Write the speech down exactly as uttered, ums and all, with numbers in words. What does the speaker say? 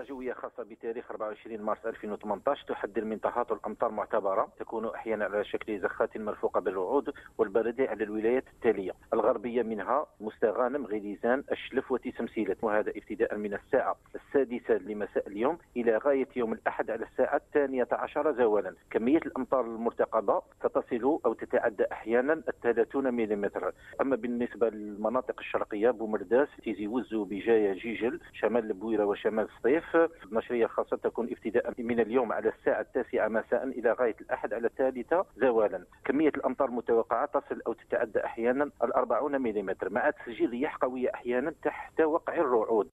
نشرة جوية خاصة بتاريخ أربعة وعشرين مارس ألفين وثمانية عشر تحذر من تهاطل أمطار معتبرة تكون أحيانا على شكل زخات مرفوقة بالرعود والبرد على الولايات التالية: الغربية منها مستغانم، غليزان، الشلف وتسمسيلة، وهذا ابتداء من الساعة السادسة لمساء اليوم إلى غاية يوم الأحد على الساعة الثانية عشر زوالا. كمية الأمطار المرتقبة ستصل أو تتعدى أحيانا الثلاثون مليمتر. أما بالنسبة للمناطق الشرقية بومرداس، تيزي وزو، بجاية، جيجل، شمال البويرة وشمال الصيف، النشرية الخاصة تكون ابتداء من اليوم على الساعة التاسعة مساء إلى غاية الأحد على الثالثة زوالا. كمية الأمطار المتوقعة تصل أو تتعدى أحيانا الأربعون مليمتر، مع تسجيل رياح قوية أحيانا تحت وقع الرعود.